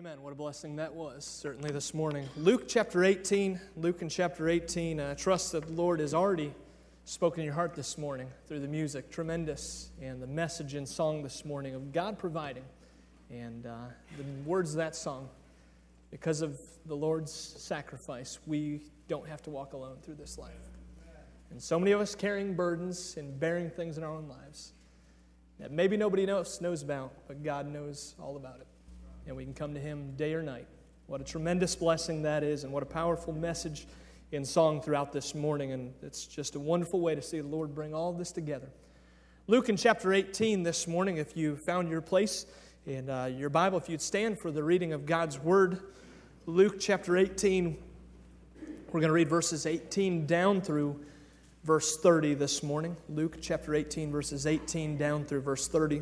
Amen. What a blessing that was, certainly this morning. Luke chapter 18. Luke in chapter 18. I trust that the Lord has already spoken in your heart this morning through the music. Tremendous. And the message and song this morning of God providing. And the words of that song. Because of the Lord's sacrifice, we don't have to walk alone through this life. And so many of us carrying burdens and bearing things in our own lives that maybe nobody else knows about, but God knows all about it. And we can come to Him day or night. What a tremendous blessing that is, and what a powerful message in song throughout this morning. And it's just a wonderful way to see the Lord bring all of this together. Luke in chapter 18 this morning, if you found your place in your Bible, if you'd stand for the reading of God's Word. Luke chapter 18, we're going to read verses 18 down through verse 30 this morning. Luke chapter 18, verses 18 down through verse 30.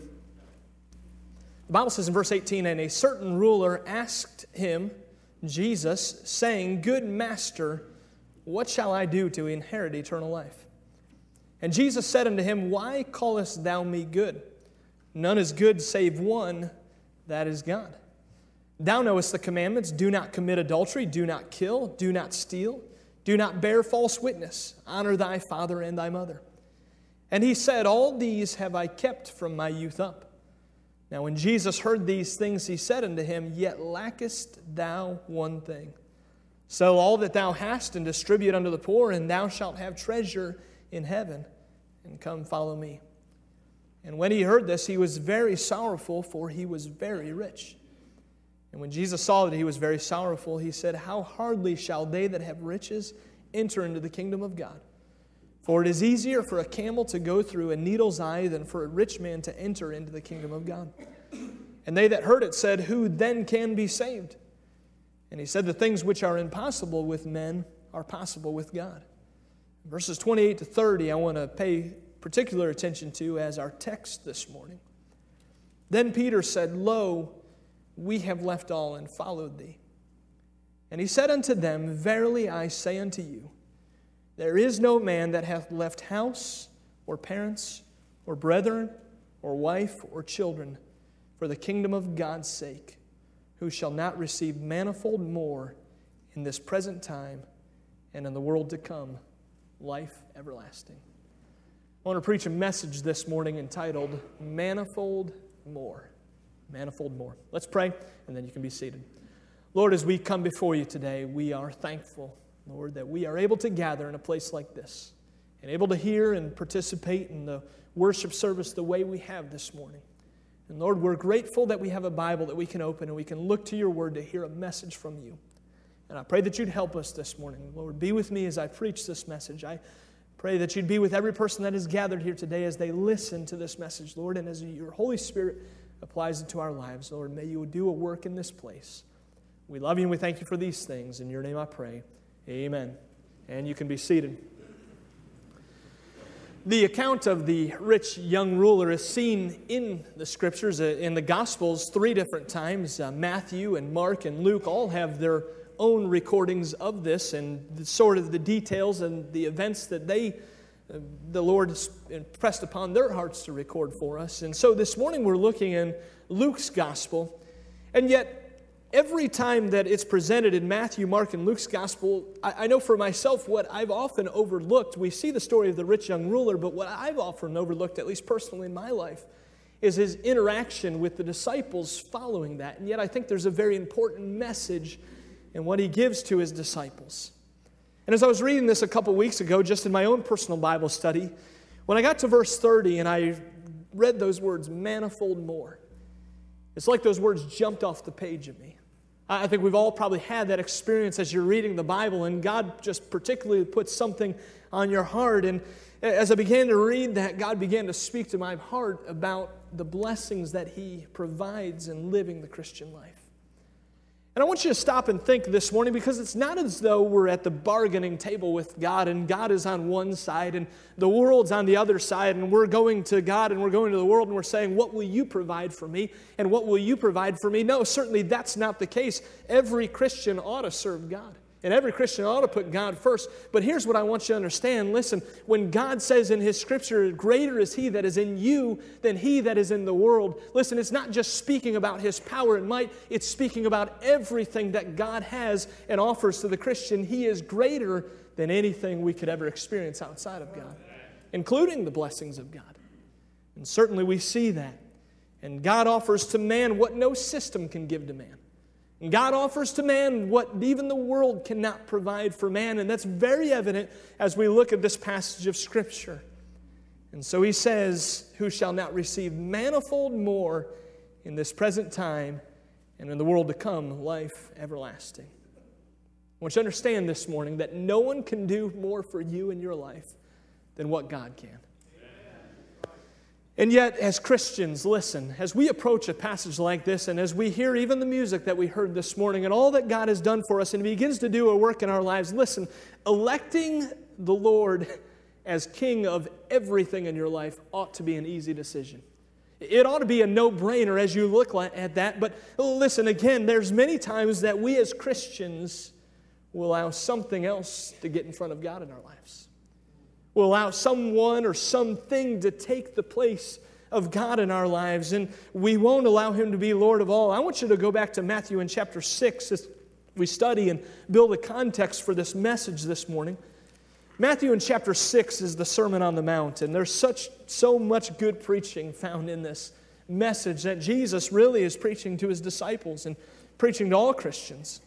The Bible says in verse 18, "And a certain ruler asked him, Jesus, saying, Good Master, what shall I do to inherit eternal life? And Jesus said unto him, Why callest thou me good? None is good save one, that is God. Thou knowest the commandments, do not commit adultery, do not kill, do not steal, do not bear false witness, honor thy father and thy mother. And he said, All these have I kept from my youth up. Now when Jesus heard these things, he said unto him, Yet lackest thou one thing. Sell all that thou hast and distribute unto the poor, and thou shalt have treasure in heaven, and come follow me. And when he heard this, he was very sorrowful, for he was very rich. And when Jesus saw that he was very sorrowful, he said, How hardly shall they that have riches enter into the kingdom of God? For it is easier for a camel to go through a needle's eye than for a rich man to enter into the kingdom of God. And they that heard it said, Who then can be saved? And he said, The things which are impossible with men are possible with God. Verses 28 to 30, I want to pay particular attention to as our text this morning. Then Peter said, Lo, we have left all and followed thee. And he said unto them, Verily I say unto you, there is no man that hath left house, or parents, or brethren, or wife, or children, for the kingdom of God's sake, who shall not receive manifold more in this present time, and in the world to come, life everlasting. I want to preach a message this morning entitled, Manifold More. Manifold more. Let's pray, and then you can be seated. Lord, as we come before you today, we are thankful, Lord, that we are able to gather in a place like this and able to hear and participate in the worship service the way we have this morning. And Lord, we're grateful that we have a Bible that we can open and we can look to your word to hear a message from you. And I pray that you'd help us this morning. Lord, be with me as I preach this message. I pray that you'd be with every person that is gathered here today as they listen to this message, Lord, and as your Holy Spirit applies it to our lives. Lord, may you do a work in this place. We love you and we thank you for these things. In your name I pray. Amen. And you can be seated. The account of the rich young ruler is seen in the Scriptures, in the Gospels, 3 different times. Matthew and Mark and Luke all have their own recordings of this and sort of the details and the events that the Lord impressed upon their hearts to record for us. And so this morning we're looking in Luke's Gospel, and yet every time that it's presented in Matthew, Mark, and Luke's Gospel, I know for myself what I've often overlooked. We see the story of the rich young ruler, but what I've often overlooked, at least personally in my life, is his interaction with the disciples following that. And yet I think there's a very important message in what he gives to his disciples. And as I was reading this a couple weeks ago, just in my own personal Bible study, when I got to verse 30 and I read those words, manifold more, it's like those words jumped off the page at me. I think we've all probably had that experience as you're reading the Bible, and God just particularly puts something on your heart. And as I began to read that, God began to speak to my heart about the blessings that He provides in living the Christian life. And I want you to stop and think this morning, because it's not as though we're at the bargaining table with God and God is on one side and the world's on the other side, and we're going to God and we're going to the world and we're saying, what will you provide for me and what will you provide for me? No, certainly that's not the case. Every Christian ought to serve God. And every Christian ought to put God first. But here's what I want you to understand. Listen, when God says in His Scripture, greater is He that is in you than he that is in the world. Listen, it's not just speaking about His power and might. It's speaking about everything that God has and offers to the Christian. He is greater than anything we could ever experience outside of God, including the blessings of God. And certainly we see that. And God offers to man what no system can give to man. And God offers to man what even the world cannot provide for man. And that's very evident as we look at this passage of Scripture. And so He says, who shall not receive manifold more in this present time and in the world to come, life everlasting. I want you to understand this morning that no one can do more for you in your life than what God can. And yet, as Christians, listen, as we approach a passage like this, and as we hear even the music that we heard this morning, and all that God has done for us, and He begins to do a work in our lives, listen, electing the Lord as King of everything in your life ought to be an easy decision. It ought to be a no-brainer as you look at that. But listen, again, there's many times that we as Christians will allow something else to get in front of God in our lives. We'll allow someone or something to take the place of God in our lives, and we won't allow Him to be Lord of all. I want you to go back to Matthew in chapter 6 as we study and build a context for this message this morning. Matthew in chapter 6 is the Sermon on the Mount, and there's so much good preaching found in this message that Jesus really is preaching to His disciples and preaching to all Christians.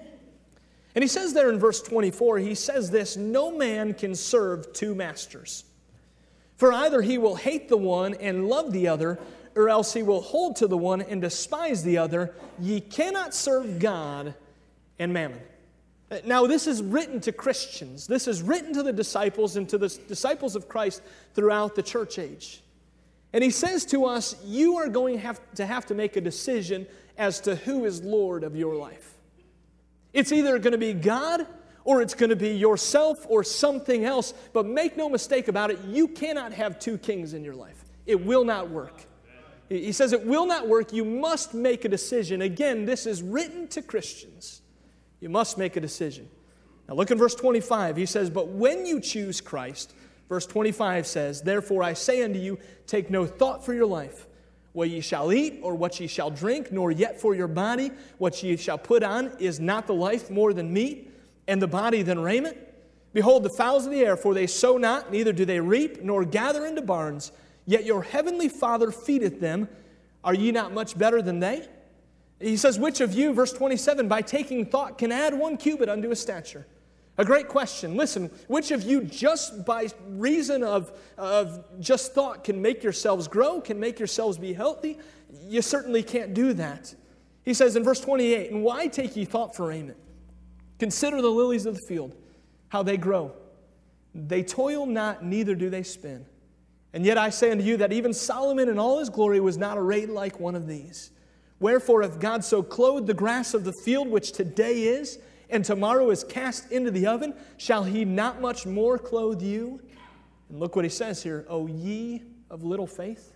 And He says there in verse 24, He says this, no man can serve two masters. For either he will hate the one and love the other, or else he will hold to the one and despise the other. Ye cannot serve God and mammon. Now this is written to Christians. This is written to the disciples and to the disciples of Christ throughout the church age. And He says to us, you are going to have to make a decision as to who is Lord of your life. It's either going to be God or it's going to be yourself or something else. But make no mistake about it, you cannot have two kings in your life. It will not work. He says it will not work. You must make a decision. Again, this is written to Christians. You must make a decision. Now look in verse 25. He says, but when you choose Christ, verse 25 says, therefore I say unto you, take no thought for your life, what ye shall eat, or what ye shall drink, nor yet for your body, what ye shall put on. Is not the life more than meat, and the body than raiment? Behold the fowls of the air, for they sow not, neither do they reap, nor gather into barns, yet your heavenly Father feedeth them. Are ye not much better than they? He says, which of you, verse 27, by taking thought can add 1 cubit unto his stature? A great question. Listen, which of you just by reason of just thought can make yourselves grow, can make yourselves be healthy? You certainly can't do that. He says in verse 28, and why take ye thought for raiment? Consider the lilies of the field, how they grow. They toil not, neither do they spin. And yet I say unto you that even Solomon in all his glory was not arrayed like one of these. Wherefore, if God so clothed the grass of the field, which today is, and tomorrow is cast into the oven, shall He not much more clothe you? And look what He says here, O ye of little faith.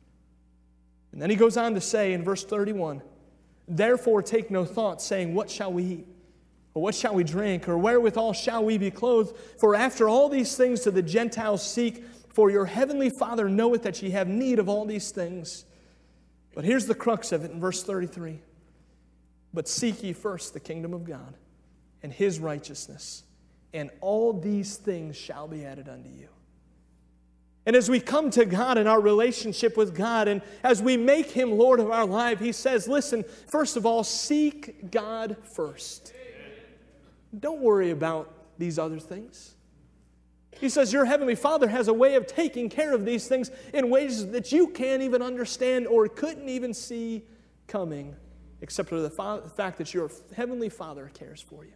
And then He goes on to say in verse 31, therefore take no thought, saying, what shall we eat? Or what shall we drink? Or wherewithal shall we be clothed? For after all these things do the Gentiles seek, for your heavenly Father knoweth that ye have need of all these things. But here's the crux of it in verse 33. But seek ye first the kingdom of God and His righteousness, and all these things shall be added unto you. And as we come to God in our relationship with God, and as we make Him Lord of our life, He says, listen, first of all, seek God first. Don't worry about these other things. He says your heavenly Father has a way of taking care of these things in ways that you can't even understand or couldn't even see coming, except for the fact that your heavenly Father cares for you.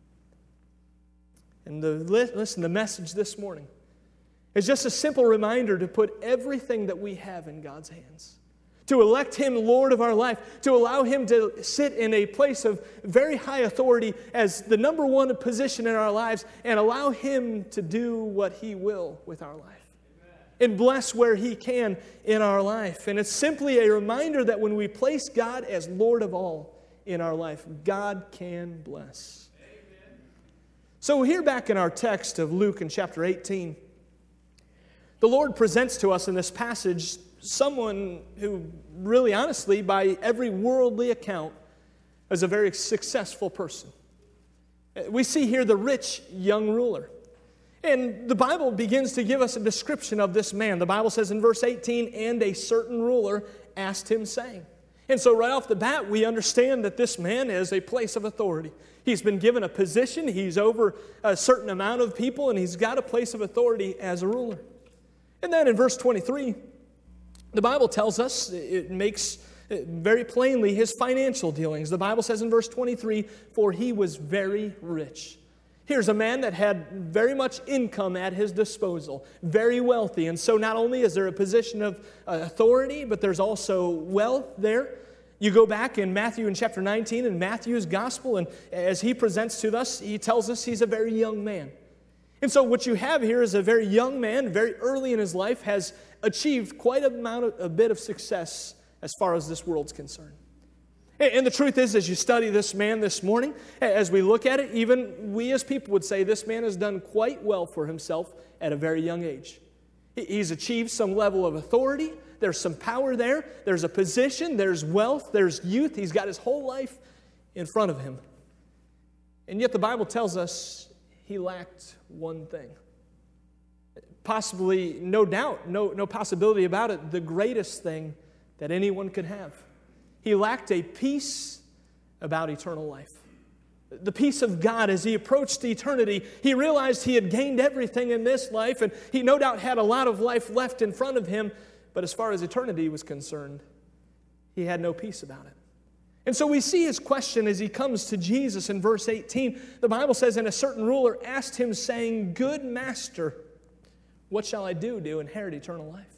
And listen, the message this morning is just a simple reminder to put everything that we have in God's hands. To elect Him Lord of our life, to allow Him to sit in a place of very high authority as the number one position in our lives, and allow Him to do what He will with our life. And bless where He can in our life. And it's simply a reminder that when we place God as Lord of all in our life, God can bless. So here back in our text of Luke in chapter 18, the Lord presents to us in this passage someone who really honestly, by every worldly account, is a very successful person. We see here the rich young ruler. And the Bible begins to give us a description of this man. The Bible says in verse 18, and a certain ruler asked him, saying. And so right off the bat, we understand that this man is a place of authority. He's been given a position, he's over a certain amount of people, and he's got a place of authority as a ruler. And then in verse 23, the Bible tells us, it makes very plainly his financial dealings. The Bible says in verse 23, for he was very rich. Here's a man that had very much income at his disposal, very wealthy. And so not only is there a position of authority, but there's also wealth there. You go back in Matthew in chapter 19 in Matthew's gospel, and as he presents to us, he tells us he's a very young man. And so what you have here is a very young man, very early in his life, has achieved quite a bit of success as far as this world's concerned. And the truth is, as you study this man this morning, as we look at it, even we as people would say this man has done quite well for himself at a very young age. He's achieved some level of authority. There's some power there. There's a position. There's wealth. There's youth. He's got his whole life in front of him. And yet the Bible tells us he lacked one thing. Possibly, no doubt, no possibility about it, the greatest thing that anyone could have. He lacked a peace about eternal life. The peace of God as he approached eternity. He realized he had gained everything in this life, and he no doubt had a lot of life left in front of him, but as far as eternity was concerned, he had no peace about it. And so we see his question as he comes to Jesus in verse 18. The Bible says, and a certain ruler asked him, saying, good master, what shall I do to inherit eternal life?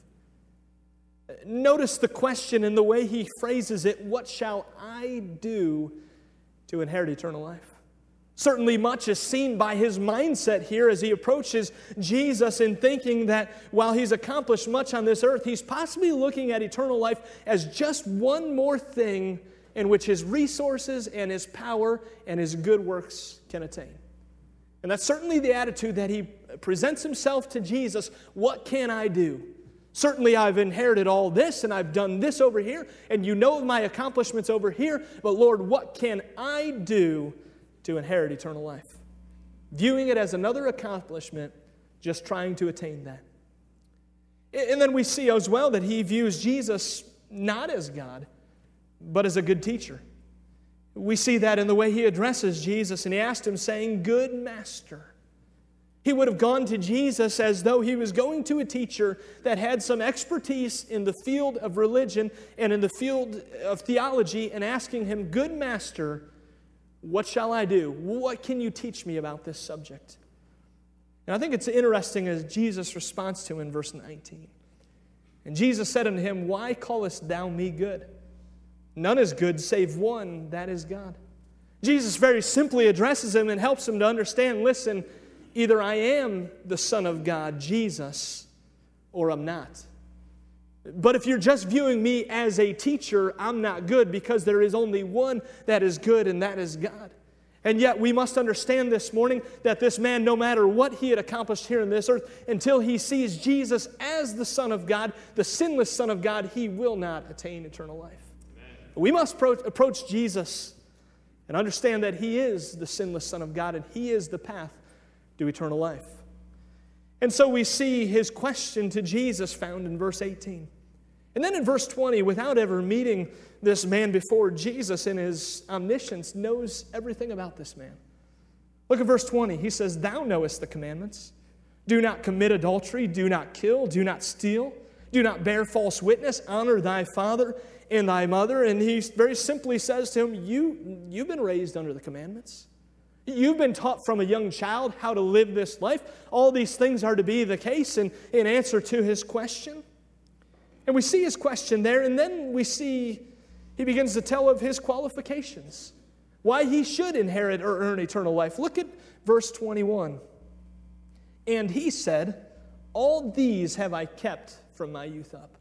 Notice the question and the way he phrases it, what shall I do to inherit eternal life? Certainly much is seen by his mindset here as he approaches Jesus in thinking that while he's accomplished much on this earth, he's possibly looking at eternal life as just one more thing in which his resources and his power and his good works can attain. And that's certainly the attitude that he presents himself to Jesus. What can I do? Certainly I've inherited all this and I've done this over here and you know my accomplishments over here, but Lord, what can I do to inherit eternal life? Viewing it as another accomplishment, just trying to attain that. And then we see as well that he views Jesus not as God, but as a good teacher. We see that in the way he addresses Jesus, and he asked him saying, good master. He would have gone to Jesus as though he was going to a teacher that had some expertise in the field of religion and in the field of theology and asking him, good master, what shall I do? What can you teach me about this subject? And I think it's interesting as Jesus responds to him in verse 19. And Jesus said unto him, why callest thou me good? None is good save one, that is God. Jesus very simply addresses him and helps him to understand, listen, either I am the Son of God, Jesus, or I'm not. But if you're just viewing me as a teacher, I'm not good because there is only one that is good, and that is God. And yet we must understand this morning that this man, no matter what he had accomplished here on this earth, until he sees Jesus as the Son of God, the sinless Son of God, he will not attain eternal life. Amen. We must approach Jesus and understand that he is the sinless Son of God and he is the path to eternal life. And so we see his question to Jesus found in verse 18. And then in verse 20, without ever meeting this man before, Jesus in his omniscience knows everything about this man. Look at verse 20. He says, thou knowest the commandments. Do not commit adultery, do not kill, do not steal, do not bear false witness, honor thy father and thy mother. And he very simply says to him, you've been raised under the commandments. You've been taught from a young child how to live this life. All these things are to be the case in answer to his question. And we see his question there, and then we see he begins to tell of his qualifications, why he should inherit or earn eternal life. Look at verse 21. And he said, all these have I kept from my youth up.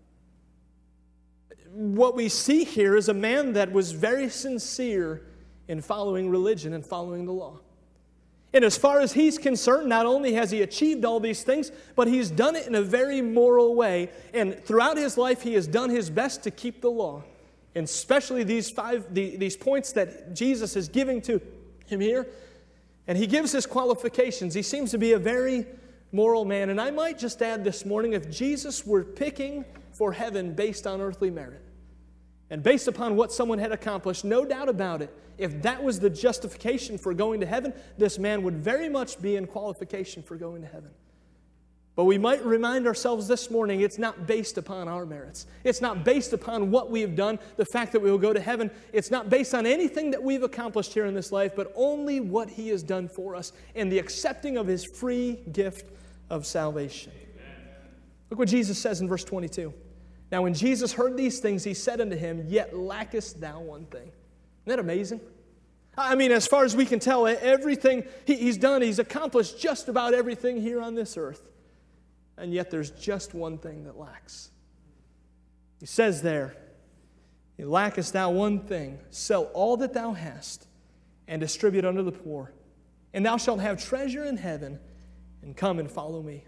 What we see here is a man that was very sincere in following religion and following the law. And as far as he's concerned, not only has he achieved all these things, but he's done it in a very moral way. And throughout his life, he has done his best to keep the law. And especially these points that Jesus is giving to him here. And he gives his qualifications. He seems to be a very moral man. And I might just add this morning, if Jesus were picking for heaven based on earthly merit, and based upon what someone had accomplished, no doubt about it, if that was the justification for going to heaven, this man would very much be in qualification for going to heaven. But we might remind ourselves this morning, it's not based upon our merits. It's not based upon what we have done, the fact that we will go to heaven. It's not based on anything that we've accomplished here in this life, but only what He has done for us and the accepting of His free gift of salvation. Look what Jesus says in verse 22. Now when Jesus heard these things, He said unto him, Yet lackest thou one thing. Isn't that amazing? I mean, as far as we can tell, everything He's done, He's accomplished just about everything here on this earth. And yet there's just one thing that lacks. He says there, Lackest thou one thing, sell all that thou hast, and distribute unto the poor, and thou shalt have treasure in heaven, and come and follow me.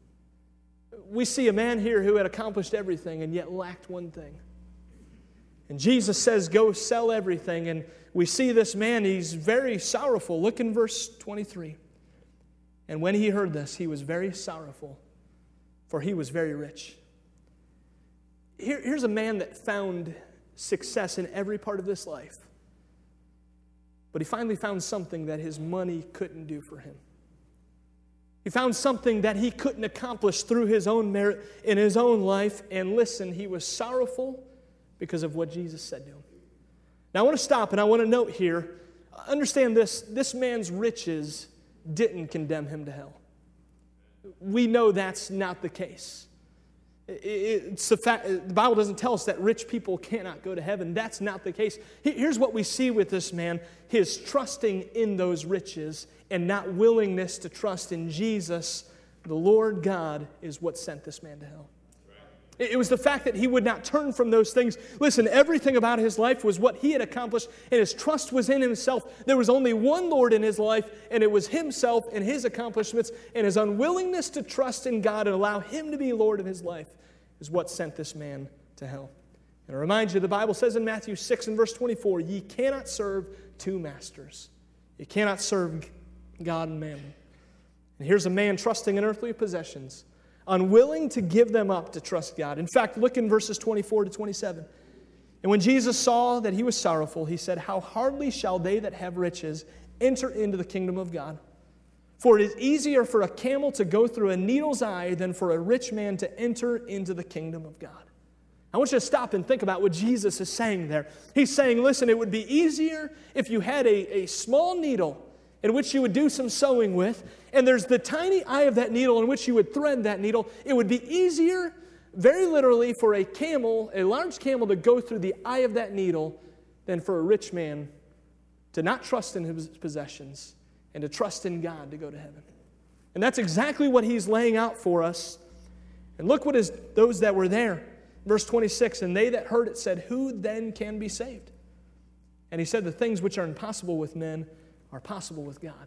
We see a man here who had accomplished everything and yet lacked one thing. And Jesus says, Go sell everything. And we see this man, he's very sorrowful. Look in verse 23. And when he heard this, he was very sorrowful, for he was very rich. Here's a man that found success in every part of this life. But he finally found something that his money couldn't do for him. He found something that he couldn't accomplish through his own merit in his own life. And listen, he was sorrowful because of what Jesus said to him. Now I want to stop and I want to note here, understand this man's riches didn't condemn him to hell. We know that's not the case. It's the fact, the Bible doesn't tell us that rich people cannot go to heaven. That's not the case. Here's what we see with this man, his trusting in those riches and not willingness to trust in Jesus, the Lord God, is what sent this man to hell. It was the fact that he would not turn from those things. Listen, everything about his life was what he had accomplished, and his trust was in himself. There was only one Lord in his life, and it was himself and his accomplishments, and his unwillingness to trust in God and allow Him to be Lord of his life is what sent this man to hell. And I remind you, the Bible says in Matthew 6 and verse 24, Ye cannot serve two masters. You cannot serve God and mammon. And here's a man trusting in earthly possessions, unwilling to give them up to trust God. In fact, look in verses 24 to 27. And when Jesus saw that he was sorrowful, He said, How hardly shall they that have riches enter into the kingdom of God? For it is easier for a camel to go through a needle's eye than for a rich man to enter into the kingdom of God. I want you to stop and think about what Jesus is saying there. He's saying, listen, it would be easier if you had a small needle in which you would do some sewing with, and there's the tiny eye of that needle in which you would thread that needle. It would be easier, very literally, for a camel, a large camel, to go through the eye of that needle than for a rich man to not trust in his possessions and to trust in God to go to heaven. And that's exactly what He's laying out for us. And look what is those that were there. Verse 26, And they that heard it said, Who then can be saved? And He said, The things which are impossible with men are possible with God.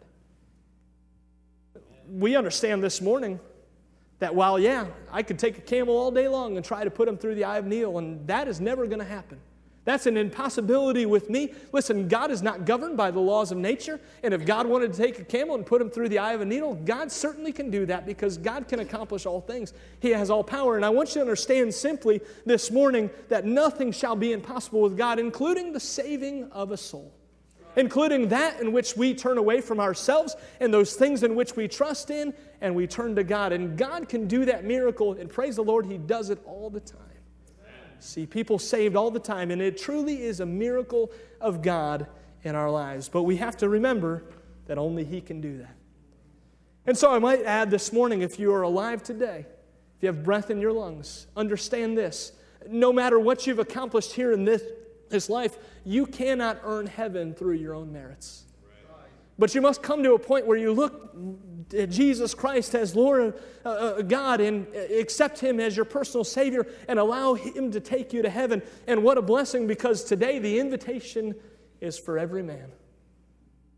We understand this morning that while, I could take a camel all day long and try to put him through the eye of a needle, and that is never going to happen. That's an impossibility with me. Listen, God is not governed by the laws of nature, and if God wanted to take a camel and put him through the eye of a needle, God certainly can do that because God can accomplish all things. He has all power, and I want you to understand simply this morning that nothing shall be impossible with God, including the saving of a soul. Including that in which we turn away from ourselves and those things in which we trust in and we turn to God. And God can do that miracle, and praise the Lord, He does it all the time. See people saved all the time, and it truly is a miracle of God in our lives. But we have to remember that only He can do that. And so I might add this morning, if you are alive today, if you have breath in your lungs, understand this. No matter what you've accomplished here in this life, you cannot earn heaven through your own merits. But you must come to a point where you look at Jesus Christ as Lord God and accept Him as your personal Savior and allow Him to take you to heaven. And what a blessing, because today the invitation is for every man.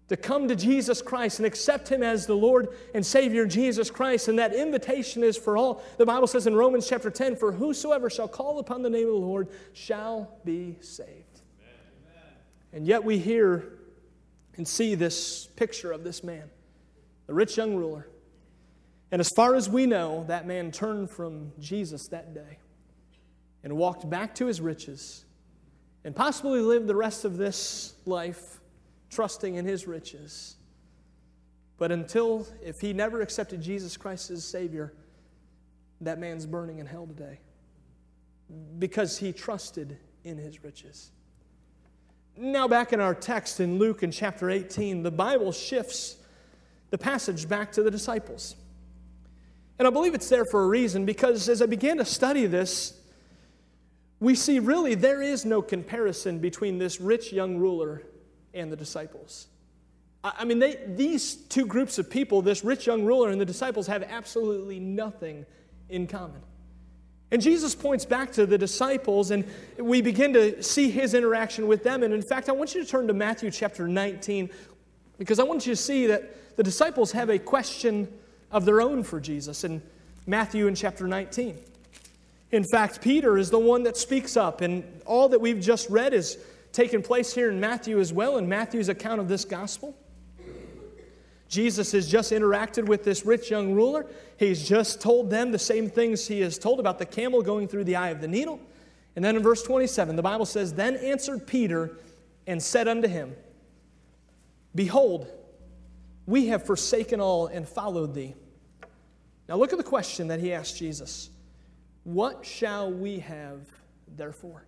to come to Jesus Christ and accept Him as the Lord and Savior, Jesus Christ. And that invitation is for all. The Bible says in Romans chapter 10, "For whosoever shall call upon the name of the Lord shall be saved." Amen. And yet we hear and see this picture of this man, the rich young ruler. And as far as we know, that man turned from Jesus that day and walked back to his riches and possibly lived the rest of this life trusting in his riches. But if he never accepted Jesus Christ as Savior, that man's burning in hell today because he trusted in his riches. Now back in our text in Luke in chapter 18, the Bible shifts the passage back to the disciples. And I believe it's there for a reason, because as I began to study this, we see really there is no comparison between this rich young ruler and the disciples. I mean, these two groups of people, this rich young ruler and the disciples, have absolutely nothing in common. And Jesus points back to the disciples, and we begin to see His interaction with them. And in fact, I want you to turn to Matthew chapter 19, because I want you to see that the disciples have a question of their own for Jesus in Matthew in chapter 19. In fact, Peter is the one that speaks up, and all that we've just read is taken place here in Matthew as well, in Matthew's account of this gospel. Jesus has just interacted with this rich young ruler. He's just told them the same things he has told about the camel going through the eye of the needle. And then in verse 27, the Bible says, "Then answered Peter and said unto him, Behold, we have forsaken all and followed thee." Now look at the question that he asked Jesus. "What shall we have therefore?"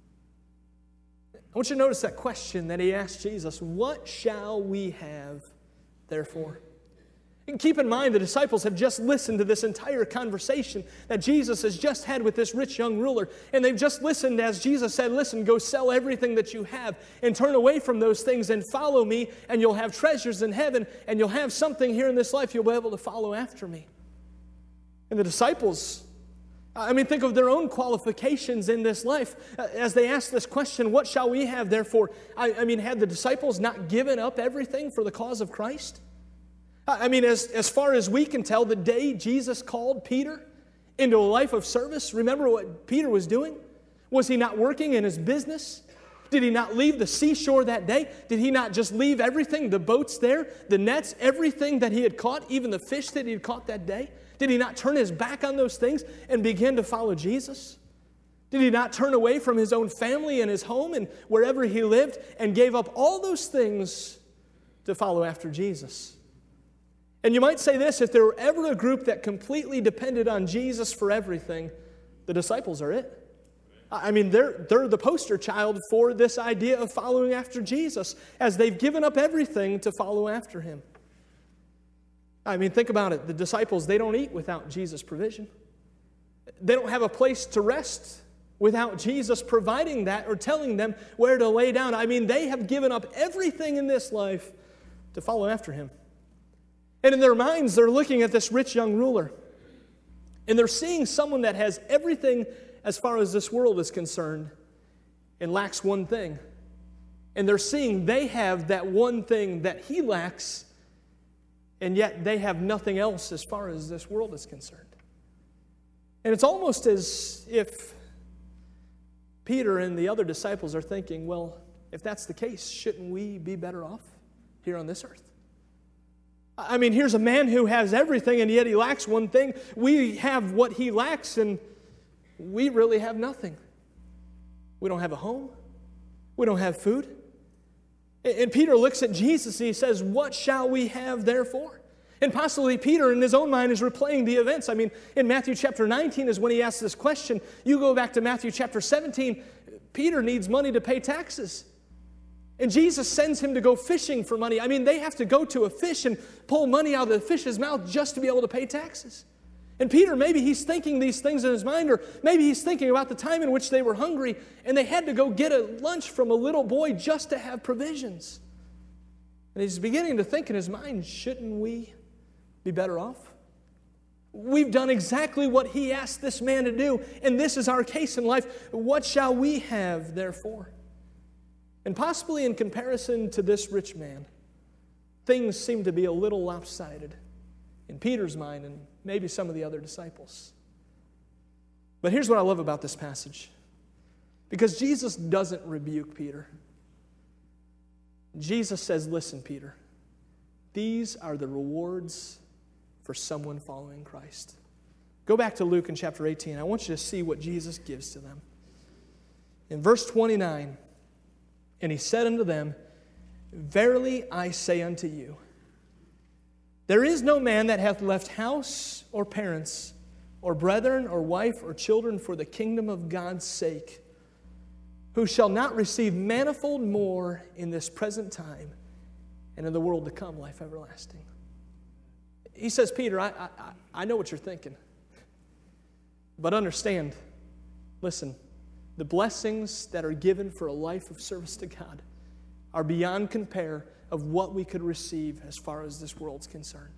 I want you to notice that question that he asked Jesus. What shall we have therefore? And keep in mind, the disciples have just listened to this entire conversation that Jesus has just had with this rich young ruler. And they've just listened as Jesus said, "Listen, go sell everything that you have and turn away from those things and follow me, and you'll have treasures in heaven, and you'll have something here in this life you'll be able to follow after me." And the disciples, think of their own qualifications in this life as they ask this question, what shall we have therefore? Had the disciples not given up everything for the cause of Christ? As far as we can tell, the day Jesus called Peter into a life of service, remember what Peter was doing? Was he not working in his business? Did he not leave the seashore that day? Did he not just leave everything, the boats there, the nets, everything that he had caught, even the fish that he had caught that day? Did he not turn his back on those things and begin to follow Jesus? Did he not turn away from his own family and his home and wherever he lived and gave up all those things to follow after Jesus? And you might say this, if there were ever a group that completely depended on Jesus for everything, the disciples are it. They're the poster child for this idea of following after Jesus, as they've given up everything to follow after Him. Think about it. The disciples, they don't eat without Jesus' provision. They don't have a place to rest without Jesus providing that or telling them where to lay down. They have given up everything in this life to follow after Him. And in their minds, they're looking at this rich young ruler, and they're seeing someone that has everything as far as this world is concerned and lacks one thing. And they're seeing they have that one thing that he lacks, and yet they have nothing else as far as this world is concerned. And it's almost as if Peter and the other disciples are thinking, well, if that's the case, shouldn't we be better off here on this earth? Here's a man who has everything, and yet he lacks one thing. We have what he lacks, and we really have nothing. We don't have a home. We don't have food. And Peter looks at Jesus and he says, what shall we have therefore? And possibly Peter in his own mind is replaying the events. In Matthew chapter 19 is when he asks this question. You go back to Matthew chapter 17, Peter needs money to pay taxes. And Jesus sends him to go fishing for money. They have to go to a fish and pull money out of the fish's mouth just to be able to pay taxes. And Peter, maybe he's thinking these things in his mind, or maybe he's thinking about the time in which they were hungry and they had to go get a lunch from a little boy just to have provisions. And he's beginning to think in his mind, shouldn't we be better off? We've done exactly what he asked this man to do, and this is our case in life. What shall we have therefore? And possibly in comparison to this rich man, things seem to be a little lopsided in Peter's mind and maybe some of the other disciples. But here's what I love about this passage. Because Jesus doesn't rebuke Peter. Jesus says, listen, Peter, these are the rewards for someone following Christ. Go back to Luke in chapter 18. I want you to see what Jesus gives to them. In verse 29, and he said unto them, Verily I say unto you, there is no man that hath left house or parents, or brethren, or wife, or children for the kingdom of God's sake, who shall not receive manifold more in this present time, and in the world to come life everlasting. He says, Peter, I know what you're thinking. But understand, listen, the blessings that are given for a life of service to God are beyond compare of what we could receive as far as this world's concerned.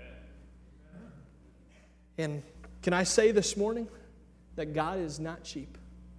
And can I say this morning that God is not cheap?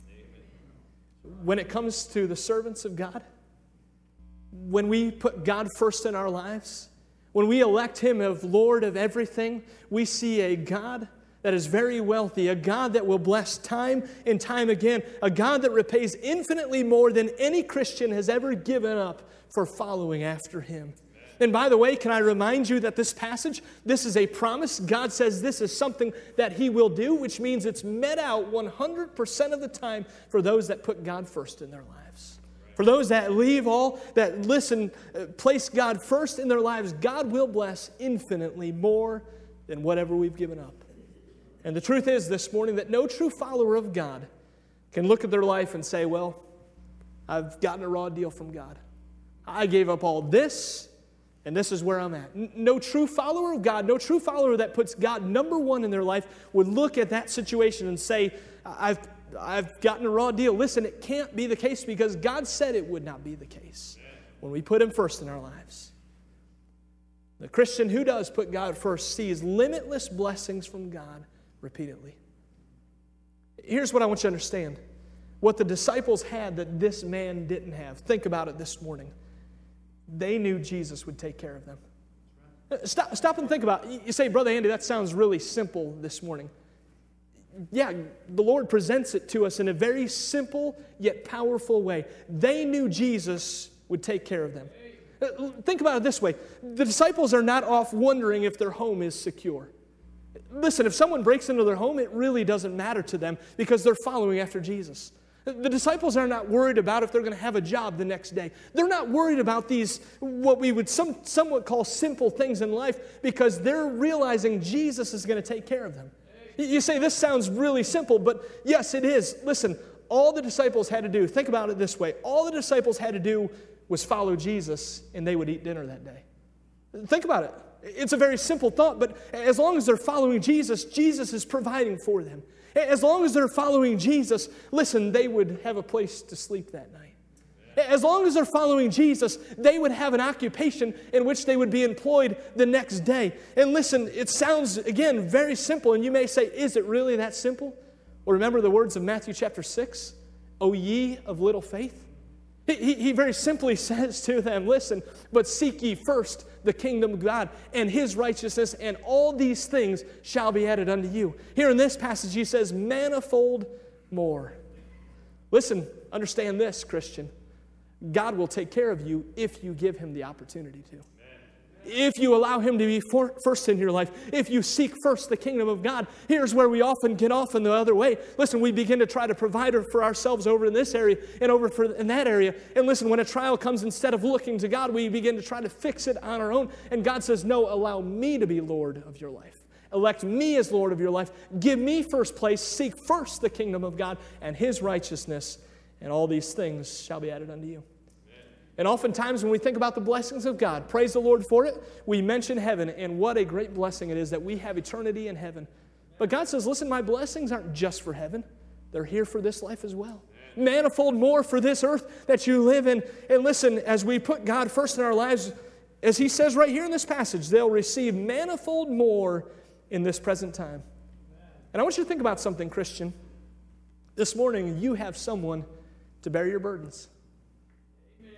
When it comes to the servants of God, when we put God first in our lives, when we elect Him as Lord of everything, we see a God that is very wealthy, a God that will bless time and time again, a God that repays infinitely more than any Christian has ever given up for following after Him. And by the way, can I remind you that this passage, this is a promise. God says this is something that He will do, which means it's met out 100% of the time for those that put God first in their lives. For those that leave all, that listen, place God first in their lives, God will bless infinitely more than whatever we've given up. And the truth is this morning that no true follower of God can look at their life and say, well, I've gotten a raw deal from God. I gave up all this, and this is where I'm at. No true follower of God, no true follower that puts God number one in their life would look at that situation and say, I've gotten a raw deal. Listen, it can't be the case because God said it would not be the case when we put Him first in our lives. The Christian who does put God first sees limitless blessings from God repeatedly. Here's what I want you to understand. What the disciples had that this man didn't have. Think about it this morning. They knew Jesus would take care of them. Stop and think about it. You say, Brother Andy, that sounds really simple this morning. Yeah, the Lord presents it to us in a very simple yet powerful way. They knew Jesus would take care of them. Think about it this way. The disciples are not off wondering if their home is secure. Listen, if someone breaks into their home, it really doesn't matter to them because they're following after Jesus. The disciples are not worried about if they're going to have a job the next day. They're not worried about these, what we would somewhat call simple things in life, because they're realizing Jesus is going to take care of them. You say, this sounds really simple, but yes, it is. Listen, all the disciples had to do, think about it this way, all the disciples had to do was follow Jesus, and they would eat dinner that day. Think about it. It's a very simple thought, but as long as they're following Jesus, Jesus is providing for them. As long as they're following Jesus, listen, they would have a place to sleep that night. As long as they're following Jesus, they would have an occupation in which they would be employed the next day. And listen, it sounds, again, very simple, and you may say, is it really that simple? Well, remember the words of Matthew chapter 6, O ye of little faith? He very simply says to them, listen, but seek ye first the kingdom of God and His righteousness, and all these things shall be added unto you. Here in this passage, He says, manifold more. Listen, understand this, Christian. God will take care of you if you give Him the opportunity to. If you allow Him to be first in your life, if you seek first the kingdom of God, here's where we often get off in the other way. Listen, we begin to try to provide for ourselves over in this area and in that area. And listen, when a trial comes, instead of looking to God, we begin to try to fix it on our own. And God says, no, allow me to be Lord of your life. Elect me as Lord of your life. Give me first place. Seek first the kingdom of God and His righteousness, and all these things shall be added unto you. And oftentimes when we think about the blessings of God, praise the Lord for it, we mention heaven, and what a great blessing it is that we have eternity in heaven. But God says, listen, my blessings aren't just for heaven. They're here for this life as well. Manifold more for this earth that you live in. And listen, as we put God first in our lives, as He says right here in this passage, they'll receive manifold more in this present time. And I want you to think about something, Christian. This morning, you have someone to bear your burdens.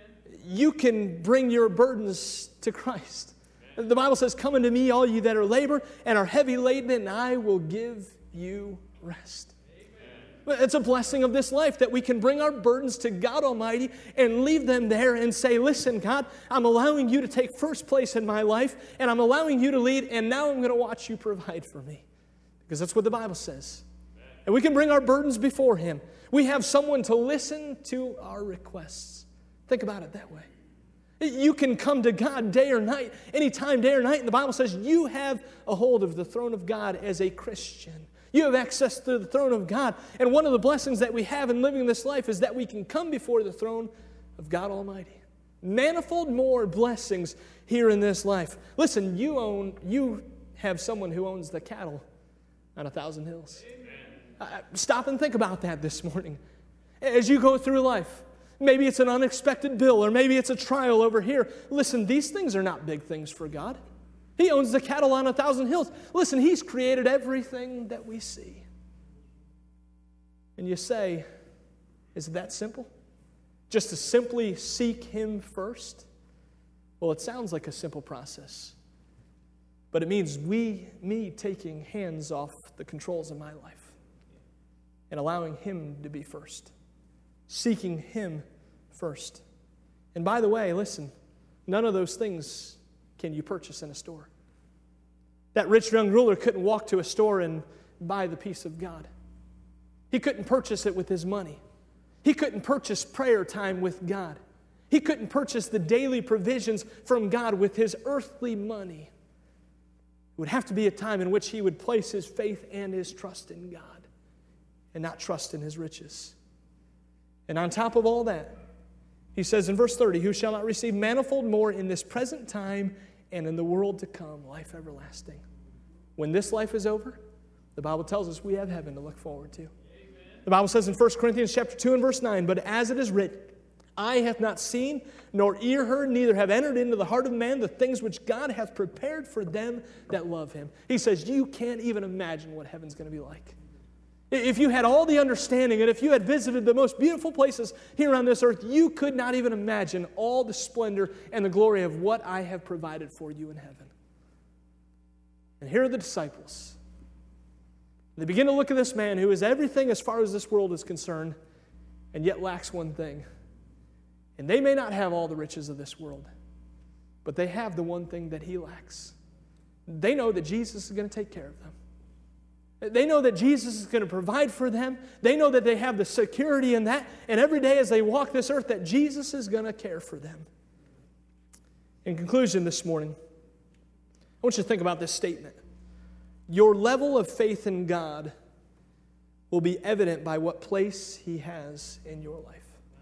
you can bring your burdens to Christ. The Bible says, "Come unto me, all you that are labor and are heavy laden, and I will give you rest." It's a blessing of this life that we can bring our burdens to God Almighty and leave them there and say, "Listen, God, I'm allowing you to take first place in my life, and I'm allowing you to lead, and now I'm going to watch you provide for me." Because that's what the Bible says. And we can bring our burdens before Him. We have someone to listen to our requests. Think about it that way. You can come to God day or night, anytime, day or night, and the Bible says you have a hold of the throne of God as a Christian. You have access to the throne of God. And one of the blessings that we have in living this life is that we can come before the throne of God Almighty. Manifold more blessings here in this life. Listen, you have someone who owns the cattle on 1,000 hills. Stop and think about that this morning. As you go through life, maybe it's an unexpected bill, or maybe it's a trial over here. Listen, these things are not big things for God. He owns the cattle on 1,000 hills. Listen, He's created everything that we see. And you say, is it that simple? Just to simply seek Him first? Well, it sounds like a simple process. But it means me taking hands off the controls of my life and allowing Him to be first. Seeking Him first. And by the way, listen, none of those things can you purchase in a store. That rich young ruler couldn't walk to a store and buy the peace of God. He couldn't purchase it with his money. He couldn't purchase prayer time with God. He couldn't purchase the daily provisions from God with his earthly money. It would have to be a time in which he would place his faith and his trust in God and not trust in his riches. And on top of all that, He says in verse 30, "Who shall not receive manifold more in this present time and in the world to come, life everlasting." When this life is over, the Bible tells us we have heaven to look forward to. Amen. The Bible says in 1 Corinthians chapter 2 and verse 9, "But as it is written, eye hath not seen, nor ear heard, neither have entered into the heart of man the things which God hath prepared for them that love Him." He says you can't even imagine what heaven's going to be like. If you had all the understanding, and if you had visited the most beautiful places here on this earth, you could not even imagine all the splendor and the glory of what I have provided for you in heaven. And here are the disciples. They begin to look at this man who is everything as far as this world is concerned, and yet lacks one thing. And they may not have all the riches of this world, but they have the one thing that he lacks. They know that Jesus is going to take care of them. They know that Jesus is going to provide for them. They know that they have the security in that. And every day as they walk this earth, that Jesus is going to care for them. In conclusion this morning, I want you to think about this statement. Your level of faith in God will be evident by what place He has in your life.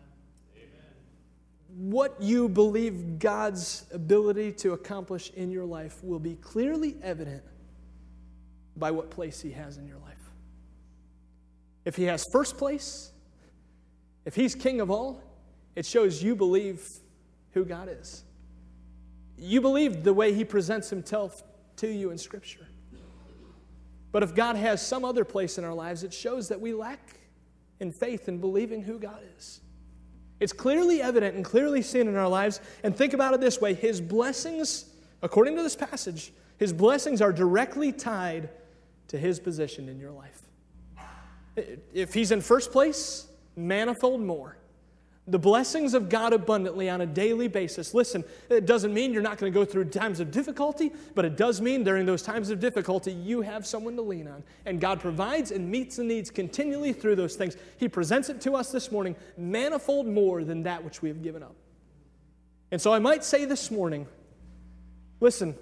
What you believe God's ability to accomplish in your life will be clearly evident by what place He has in your life. If He has first place, if He's King of all, it shows you believe who God is. You believe the way He presents Himself to you in Scripture. But if God has some other place in our lives, it shows that we lack in faith in believing who God is. It's clearly evident and clearly seen in our lives. And think about it this way. His blessings, according to this passage, His blessings are directly tied to His position in your life. If He's in first place, manifold more. The blessings of God abundantly on a daily basis. Listen, it doesn't mean you're not going to go through times of difficulty, but it does mean during those times of difficulty, you have someone to lean on. And God provides and meets the needs continually through those things. He presents it to us this morning, manifold more than that which we have given up. And so I might say this morning, listen,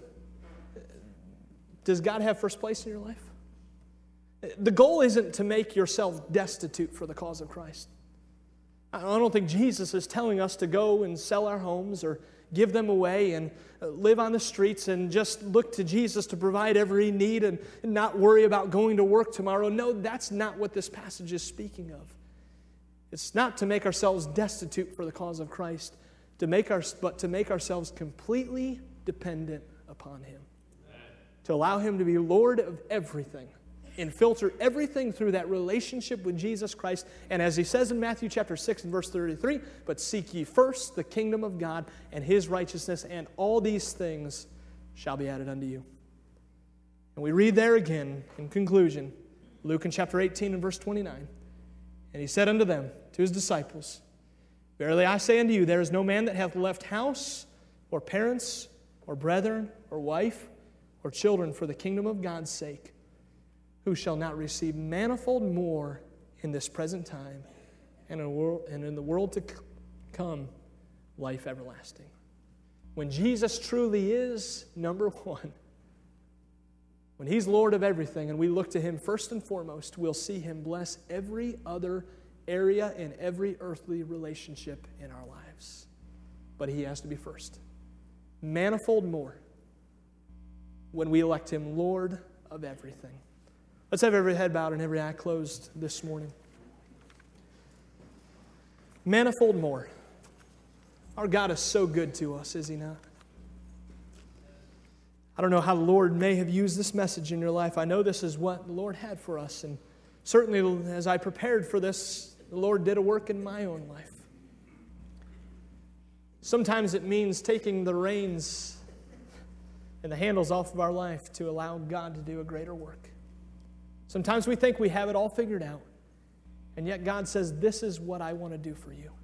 does God have first place in your life? The goal isn't to make yourself destitute for the cause of Christ. I don't think Jesus is telling us to go and sell our homes or give them away and live on the streets and just look to Jesus to provide every need and not worry about going to work tomorrow. No, that's not what this passage is speaking of. It's not to make ourselves destitute for the cause of Christ, but to make ourselves completely dependent upon Him. To allow Him to be Lord of everything and filter everything through that relationship with Jesus Christ. And as he says in Matthew chapter 6 and verse 33, but seek ye first the kingdom of God and his righteousness, and all these things shall be added unto you. And we read there again, in conclusion, Luke in chapter 18 and verse 29, and he said unto them, to his disciples, verily I say unto you, there is no man that hath left house, or parents, or brethren, or wife, or children for the kingdom of God's sake, who shall not receive manifold more in this present time, and in the world to come, life everlasting. When Jesus truly is number one, when he's Lord of everything, and we look to him first and foremost, we'll see him bless every other area and every earthly relationship in our lives. But he has to be first. Manifold more when we elect him Lord of everything. Let's have every head bowed and every eye closed this morning. Manifold more. Our God is so good to us, is he not? I don't know how the Lord may have used this message in your life. I know this is what the Lord had for us. And certainly as I prepared for this, the Lord did a work in my own life. Sometimes it means taking the reins and the handles off of our life to allow God to do a greater work. Sometimes we think we have it all figured out, and yet God says, this is what I want to do for you.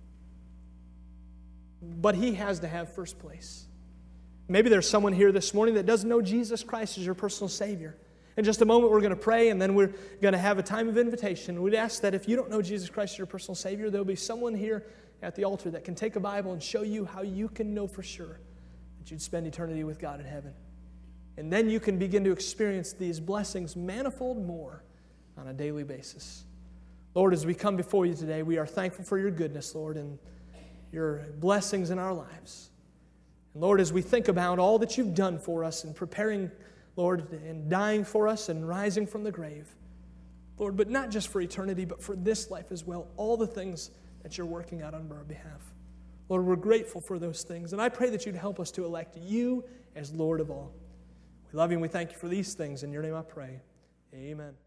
But he has to have first place. Maybe there's someone here this morning that doesn't know Jesus Christ as your personal Savior. In just a moment, we're going to pray, and then we're going to have a time of invitation. We'd ask that if you don't know Jesus Christ as your personal Savior, there'll be someone here at the altar that can take a Bible and show you how you can know for sure that you'd spend eternity with God in heaven. And then you can begin to experience these blessings manifold more on a daily basis. Lord, as we come before you today, we are thankful for your goodness, Lord, and your blessings in our lives. And Lord, as we think about all that you've done for us in preparing, Lord, and dying for us and rising from the grave, Lord, but not just for eternity, but for this life as well, all the things that you're working out on our behalf. Lord, we're grateful for those things, and I pray that you'd help us to elect you as Lord of all. We love you and we thank you for these things. In your name I pray. Amen.